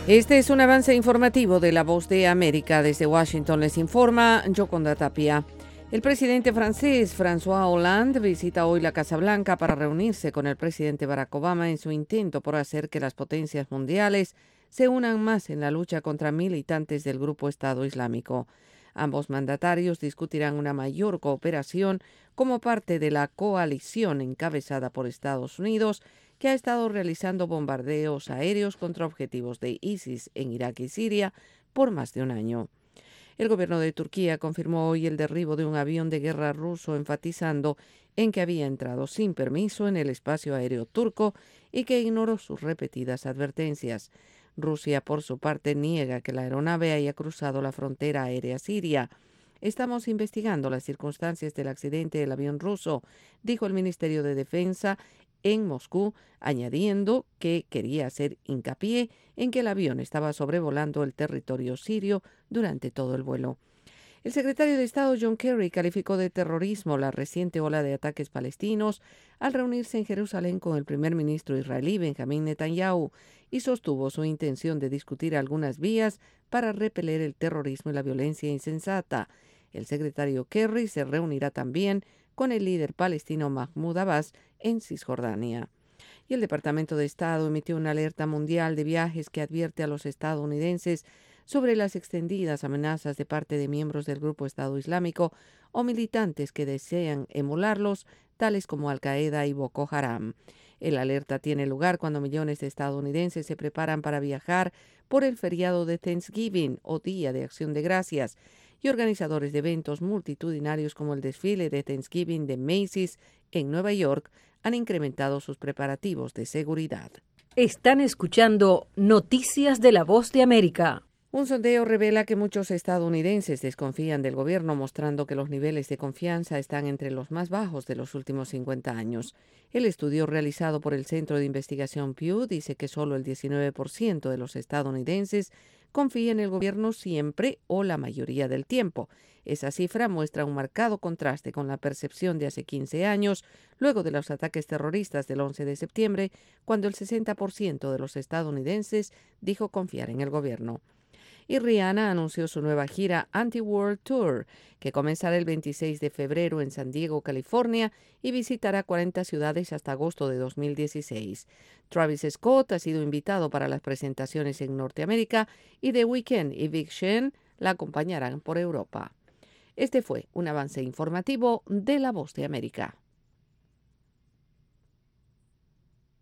Este es un avance informativo de La Voz de América. Desde Washington les informa Yoconda Tapia. El presidente francés François Hollande visita hoy la Casa Blanca para reunirse con el presidente Barack Obama en su intento por hacer que las potencias mundiales se unan más en la lucha contra militantes del grupo Estado Islámico. Ambos mandatarios discutirán una mayor cooperación como parte de la coalición encabezada por Estados Unidos, que ha estado realizando bombardeos aéreos contra objetivos de ISIS en Irak y Siria por más de un año. El gobierno de Turquía confirmó hoy el derribo de un avión de guerra ruso, enfatizando en que había entrado sin permiso en el espacio aéreo turco y que ignoró sus repetidas advertencias. Rusia, por su parte, niega que la aeronave haya cruzado la frontera aérea siria. Estamos investigando las circunstancias del accidente del avión ruso, dijo el Ministerio de Defensa en Moscú, añadiendo que quería hacer hincapié en que el avión estaba sobrevolando el territorio sirio durante todo el vuelo. El secretario de Estado John Kerry calificó de terrorismo la reciente ola de ataques palestinos al reunirse en Jerusalén con el primer ministro israelí Benjamín Netanyahu y sostuvo su intención de discutir algunas vías para repeler el terrorismo y la violencia insensata. El secretario Kerry se reunirá también con el líder palestino Mahmoud Abbas en Cisjordania. Y el Departamento de Estado emitió una alerta mundial de viajes que advierte a los estadounidenses sobre las extendidas amenazas de parte de miembros del grupo Estado Islámico o militantes que desean emularlos, tales como Al-Qaeda y Boko Haram. El alerta tiene lugar cuando millones de estadounidenses se preparan para viajar por el feriado de Thanksgiving o Día de Acción de Gracias, y organizadores de eventos multitudinarios como el desfile de Thanksgiving de Macy's en Nueva York han incrementado sus preparativos de seguridad. Están escuchando Noticias de La Voz de América. Un sondeo revela que muchos estadounidenses desconfían del gobierno, mostrando que los niveles de confianza están entre los más bajos de los últimos 50 años. El estudio realizado por el Centro de Investigación Pew dice que solo el 19% de los estadounidenses confía en el gobierno siempre o la mayoría del tiempo. Esa cifra muestra un marcado contraste con la percepción de hace 15 años, luego de los ataques terroristas del 11 de septiembre, cuando el 60% de los estadounidenses dijo confiar en el gobierno. Y Rihanna anunció su nueva gira Anti-World Tour, que comenzará el 26 de febrero en San Diego, California, y visitará 40 ciudades hasta agosto de 2016. Travis Scott ha sido invitado para las presentaciones en Norteamérica y The Weeknd y Big Sean la acompañarán por Europa. Este fue un avance informativo de La Voz de América.